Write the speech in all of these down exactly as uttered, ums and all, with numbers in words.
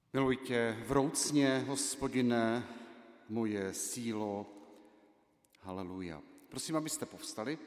Miluji tě vroucně, Hospodine, moje sílo. Haleluja. Prosím, abyste povstali.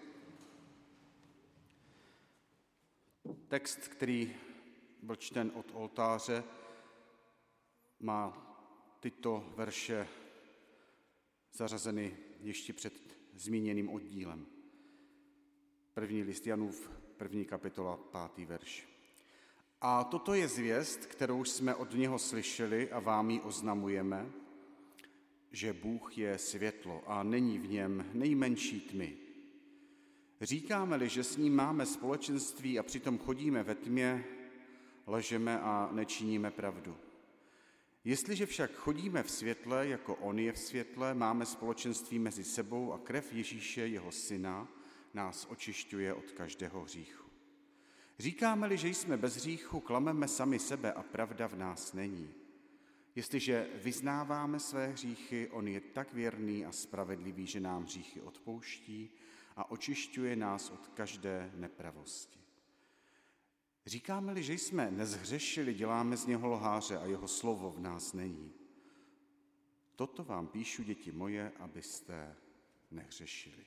Text, který byl čten od oltáře, má tyto verše zařazeny ještě před zmíněným oddílem. První list Janův, první kapitola, pátý verš. A toto je zvěst, kterou jsme od něho slyšeli a vám ji oznamujeme, že Bůh je světlo a není v něm nejmenší tmy. Říkáme-li, že s ním máme společenství a přitom chodíme ve tmě, lžeme a nečiníme pravdu. Jestliže však chodíme v světle, jako on je v světle, máme společenství mezi sebou a krev Ježíše, jeho syna, nás očišťuje od každého hříchu. Říkáme-li, že jsme bez hříchu, klameme sami sebe a pravda v nás není. Jestliže vyznáváme své hříchy, on je tak věrný a spravedlivý, že nám hříchy odpouští a očišťuje nás od každé nepravosti. Říkáme-li, že jsme nezhřešili, děláme z něho lháře a jeho slovo v nás není. Toto vám píšu, děti moje, abyste nehřešili.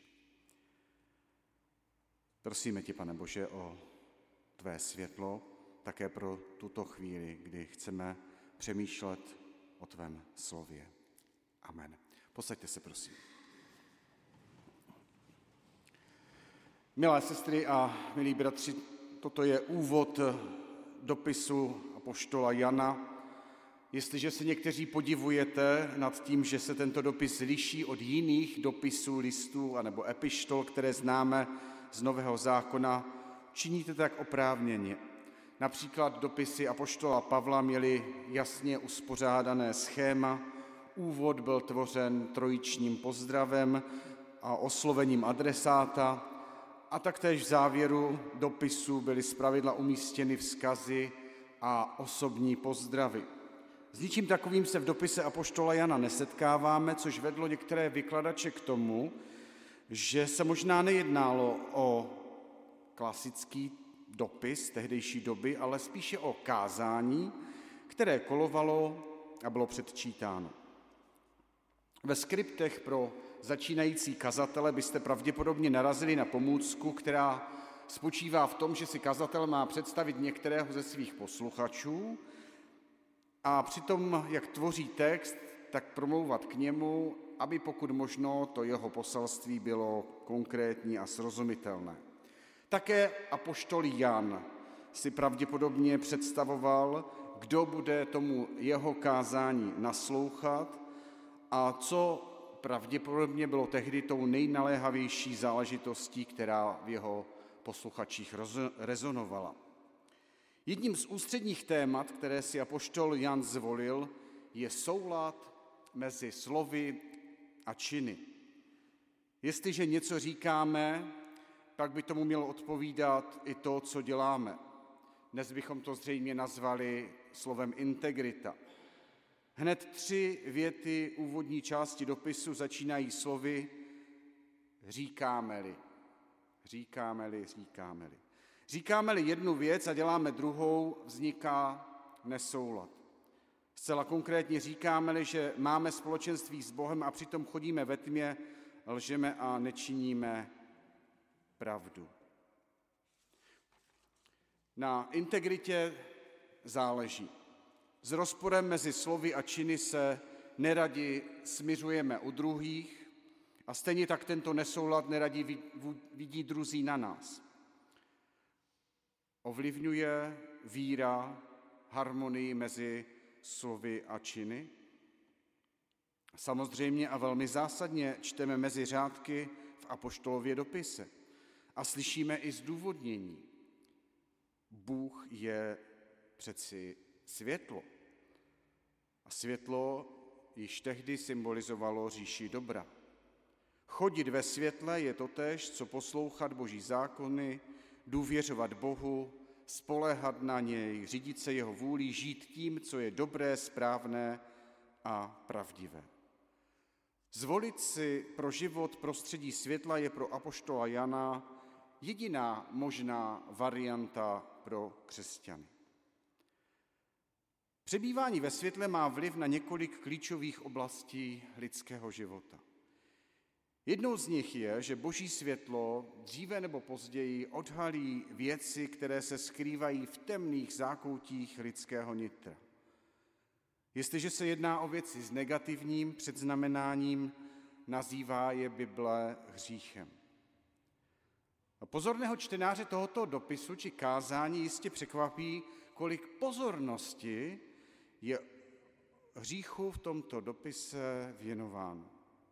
Prosíme tě, Pane Bože, o tvé světlo, také pro tuto chvíli, kdy chceme přemýšlet o tvém slově. Amen. Posaďte se, prosím. Milé sestry a milí bratři, toto je úvod dopisu apoštola Jana. Jestliže se někteří podivujete nad tím, že se tento dopis liší od jiných dopisů, listů anebo epištol, které známe z Nového zákona, činíte tak oprávněně. Například dopisy apoštola Pavla měly jasně uspořádané schéma, úvod byl tvořen trojičním pozdravem a oslovením adresáta a taktéž v závěru dopisu byly zpravidla umístěny vzkazy a osobní pozdravy. S ničím takovým se v dopise apoštola Jana nesetkáváme, což vedlo některé vykladače k tomu, že se možná nejednalo o klasický dopis tehdejší doby, ale spíše o kázání, které kolovalo a bylo předčítáno. Ve skriptech pro začínající kazatele byste pravděpodobně narazili na pomůcku, která spočívá v tom, že si kazatel má představit některého ze svých posluchačů a přitom, jak tvoří text, tak promlouvat k němu, aby pokud možno to jeho poselství bylo konkrétní a srozumitelné. Také apoštol Jan si pravděpodobně představoval, kdo bude tomu jeho kázání naslouchat a co pravděpodobně bylo tehdy tou nejnaléhavější záležitostí, která v jeho posluchačích rezonovala. Jedním z ústředních témat, které si apoštol Jan zvolil, je soulad mezi slovy a činy. Jestliže něco říkáme, pak by tomu mělo odpovídat i to, co děláme. Dnes bychom to zřejmě nazvali slovem integrita. Hned tři věty úvodní části dopisu začínají slovy říkáme-li, říkáme-li, říkáme-li. Říkáme-li jednu věc a děláme druhou, vzniká nesoulad. Zcela konkrétně říkáme-li, že máme společenství s Bohem a přitom chodíme ve tmě, lžeme a nečiníme pravdu. Na integritě záleží. S rozporem mezi slovy a činy se neradi smiřujeme u druhých a stejně tak tento nesoulad neradi vidí druzí na nás. Ovlivňuje víra harmonii mezi slovy a činy? Samozřejmě a velmi zásadně čteme mezi řádky v apoštolově dopise a slyšíme i zdůvodnění. Bůh je přeci světlo. A světlo již tehdy symbolizovalo říši dobra. Chodit ve světle je totéž, co poslouchat Boží zákony, důvěřovat Bohu, spoléhat na něj, řídit se jeho vůlí, žít tím, co je dobré, správné a pravdivé. Zvolit si pro život prostředí světla je pro apoštola Jana jediná možná varianta pro křesťany. Přebývání ve světle má vliv na několik klíčových oblastí lidského života. Jednou z nich je, že Boží světlo dříve nebo později odhalí věci, které se skrývají v temných zákoutích lidského nitra. Jestliže se jedná o věci s negativním předznamenáním, nazývá je Bible hříchem. A pozorného čtenáře tohoto dopisu či kázání jistě překvapí, kolik pozornosti je hříchu v tomto dopise věnováno.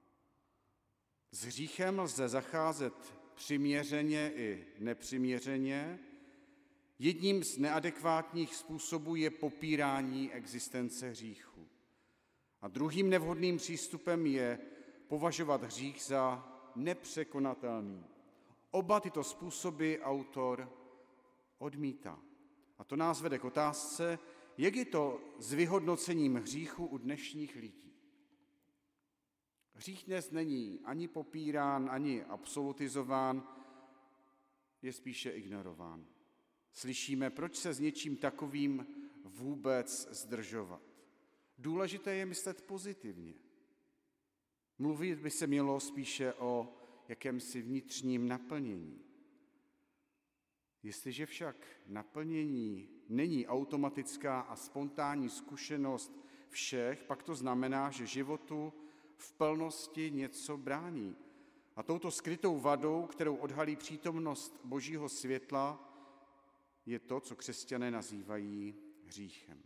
S hříchem lze zacházet přiměřeně i nepřiměřeně. Jedním z neadekvátních způsobů je popírání existence hříchu. A druhým nevhodným přístupem je považovat hřích za nepřekonatelný. Oba tyto způsoby autor odmítá. A to nás vede k otázce, jak je to s vyhodnocením hříchu u dnešních lidí. Hřích dnes není ani popírán, ani absolutizován, je spíše ignorován. Slyšíme, proč se s něčím takovým vůbec zdržovat. Důležité je myslet pozitivně. Mluvit by se mělo spíše o jakémsi vnitřním naplnění. Jestliže však naplnění není automatická a spontánní zkušenost všech, pak to znamená, že životu v plnosti něco brání. A touto skrytou vadou, kterou odhalí přítomnost Božího světla, je to, co křesťané nazývají hříchem.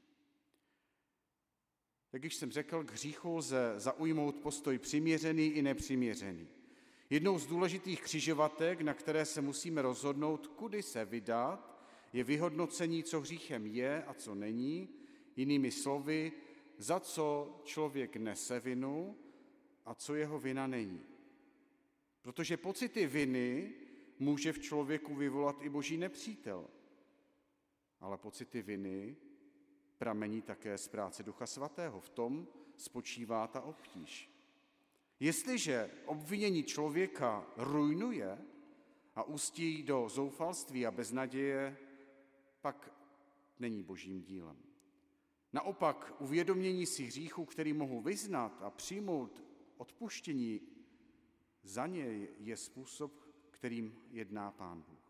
Jak již jsem řekl, k hříchu lze zaujmout postoj přiměřený i nepřiměřený. Jednou z důležitých křižovatek, na které se musíme rozhodnout, kudy se vydat, je vyhodnocení, co hříchem je a co není, jinými slovy, za co člověk nese vinu a co jeho vina není. Protože pocity viny může v člověku vyvolat i Boží nepřítel, ale pocity viny pramení také z práce Ducha Svatého. V tom spočívá ta obtíž. Jestliže obvinění člověka ruinuje a ústí do zoufalství a beznaděje, pak není Božím dílem. Naopak uvědomění si hříchu, který mohu vyznat a přijmout odpuštění, za něj je způsob, kterým jedná Pán Bůh.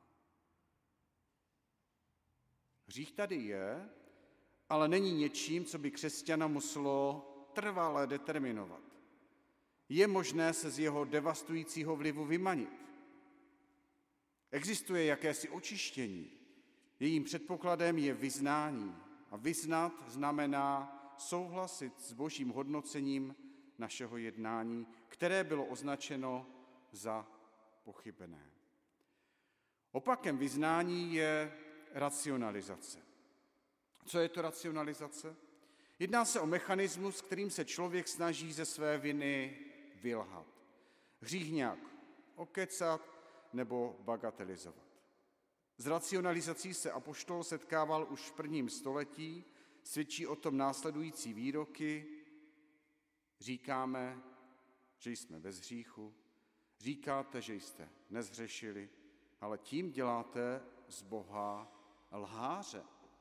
Hřích tady je, ale není něčím, co by křesťana muselo trvale determinovat. Je možné se z jeho devastujícího vlivu vymanit. Existuje jakési očištění. Jejím předpokladem je vyznání. A vyznat znamená souhlasit s Božím hodnocením našeho jednání, které bylo označeno za pochybené. Opakem vyznání je racionalizace. Co je to racionalizace? Jedná se o mechanismus, kterým se člověk snaží ze své viny vylhat. Hřích nějak okecat nebo bagatelizovat. S racionalizací se apoštol setkával už v prvním století, svědčí o tom následující výroky. Říkáme, že jsme bez hříchu, říkáte, že jste nezhřešili, ale tím děláte z Boha lháře.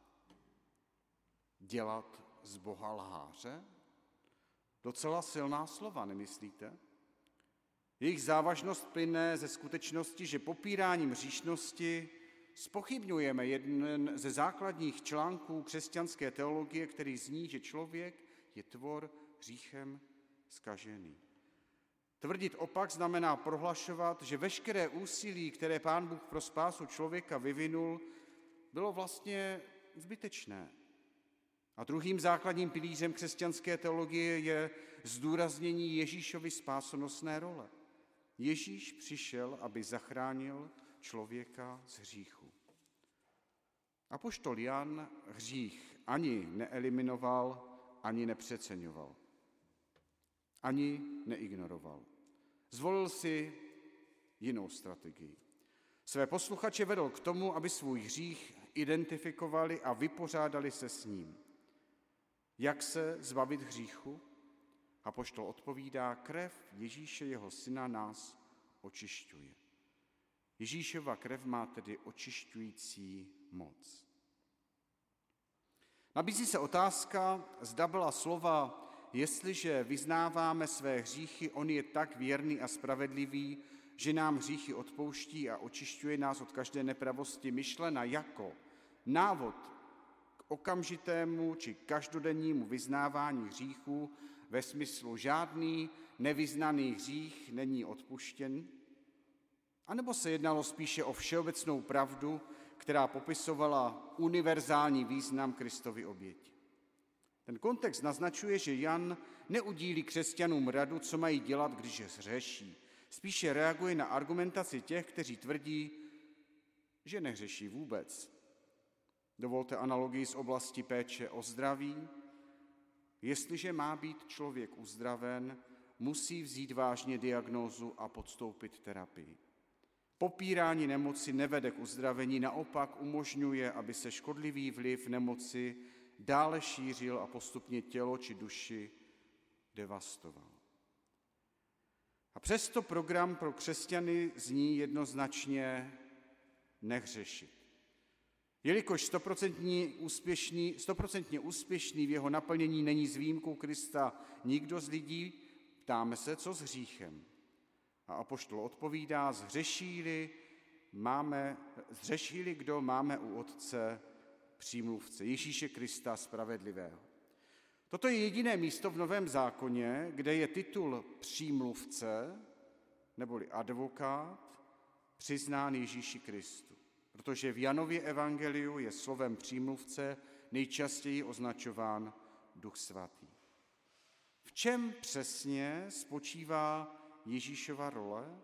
Dělat z Boha lháře? Docela silná slova, nemyslíte? Jejich závažnost plyne ze skutečnosti, že popíráním hříšnosti zpochybňujeme jeden ze základních článků křesťanské teologie, který zní, že člověk je tvor hříchem zkažený. Tvrdit opak znamená prohlašovat, že veškeré úsilí, které Pán Bůh pro spásu člověka vyvinul, bylo vlastně zbytečné. A druhým základním pilířem křesťanské teologie je zdůraznění Ježíšovy spásonosné role. Ježíš přišel, aby zachránil člověka z hříchu. Apoštol Jan hřích ani neeliminoval, ani nepřeceňoval, ani neignoroval. Zvolil si jinou strategii. Své posluchače vedl k tomu, aby svůj hřích identifikovali a vypořádali se s ním. Jak se zbavit hříchu? Apoštol odpovídá, krev Ježíše, jeho syna, nás očišťuje. Ježíšova krev má tedy očišťující moc. Nabízí se otázka, zda byla slova, jestliže vyznáváme své hříchy, on je tak věrný a spravedlivý, že nám hříchy odpouští a očišťuje nás od každé nepravosti, myšlena jako návod k okamžitému či každodennímu vyznávání hříchů ve smyslu žádný nevyznaný hřích není odpuštěn, anebo se jednalo spíše o všeobecnou pravdu, která popisovala univerzální význam Kristovy oběti. Ten kontext naznačuje, že Jan neudílí křesťanům radu, co mají dělat, když je zhřeší. Spíše reaguje na argumentaci těch, kteří tvrdí, že nehřeší vůbec. Dovolte analogii z oblasti péče o zdraví. Jestliže má být člověk uzdraven, musí vzít vážně diagnózu a podstoupit terapii. Popírání nemoci nevede k uzdravení, naopak umožňuje, aby se škodlivý vliv nemoci dále šířil a postupně tělo či duši devastoval. A přesto program pro křesťany zní jednoznačně nehřešit. Jelikož stoprocentně úspěšný, stoprocentně úspěšný v jeho naplnění není s výjimkou Krista nikdo z lidí, ptáme se, co s hříchem. A apoštol odpovídá, zhřešíli, máme, zhřešíli kdo, máme u Otce přímluvce, Ježíše Krista spravedlivého. Toto je jediné místo v Novém zákoně, kde je titul přímluvce, neboli advokát, přiznán Ježíši Kristu. Protože v Janově evangeliu je slovem přímluvce nejčastěji označován Duch Svatý. V čem přesně spočívá Ježíšova role?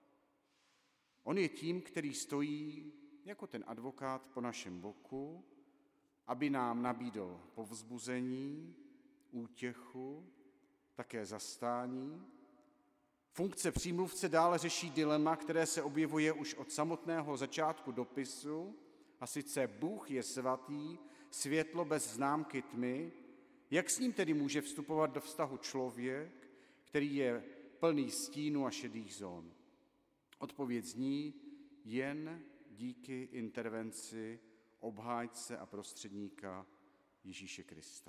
On je tím, který stojí jako ten advokát po našem boku, aby nám nabídl povzbuzení, útěchu, také zastání. Funkce přímluvce dále řeší dilema, které se objevuje už od samotného začátku dopisu, a sice Bůh je svatý, světlo bez známky tmy. Jak s ním tedy může vstupovat do vztahu člověk, který je plný stínů a šedých zón? Odpověď zní jen díky intervenci obhájce a prostředníka Ježíše Krista.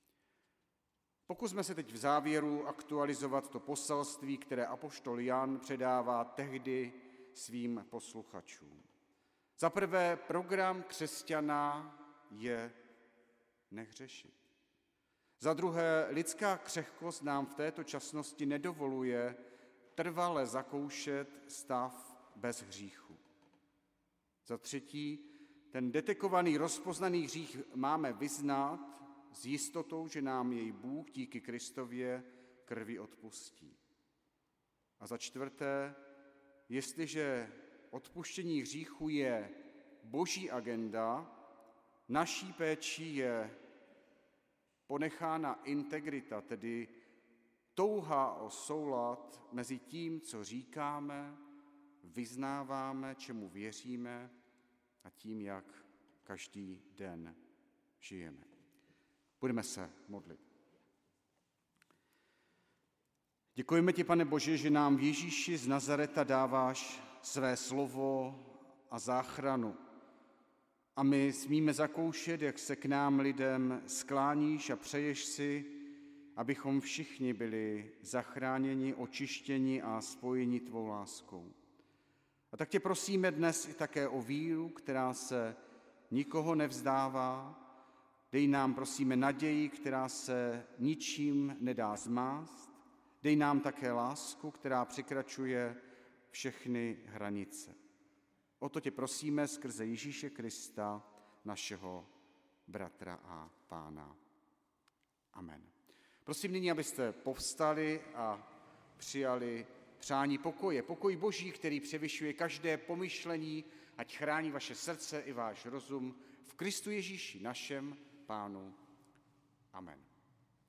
Pokusme se teď v závěru aktualizovat to poselství, které apoštol Jan předává tehdy svým posluchačům. Za prvé, program křesťana je nehřešit. Za druhé, lidská křehkost nám v této časnosti nedovoluje trvale zakoušet stav bez hříchu. Za třetí, ten detekovaný, rozpoznaný hřích máme vyznat s jistotou, že nám jej Bůh díky Kristově krvi odpustí. A za čtvrté, jestliže odpuštění hříchu je boží agenda, naší péčí je ponechána integrita, tedy touha o soulad mezi tím, co říkáme, vyznáváme, čemu věříme a tím, jak každý den žijeme. Budeme se modlit. Děkujeme ti, Pane Bože, že nám v Ježíši z Nazareta dáváš své slovo a záchranu. A my smíme zakoušet, jak se k nám lidem skláníš a přeješ si, abychom všichni byli zachráněni, očištěni a spojeni tvou láskou. A tak tě prosíme dnes i také o víru, která se nikoho nevzdává. Dej nám, prosíme, naději, která se ničím nedá zmást. Dej nám také lásku, která překračuje všechny hranice. O to tě prosíme skrze Ježíše Krista, našeho bratra a pána. Amen. Prosím nyní, abyste povstali a přijali přání pokoje. Pokoj Boží, který převyšuje každé pomyšlení, ať chrání vaše srdce i váš rozum v Kristu Ježíši, našem Pánu. Amen.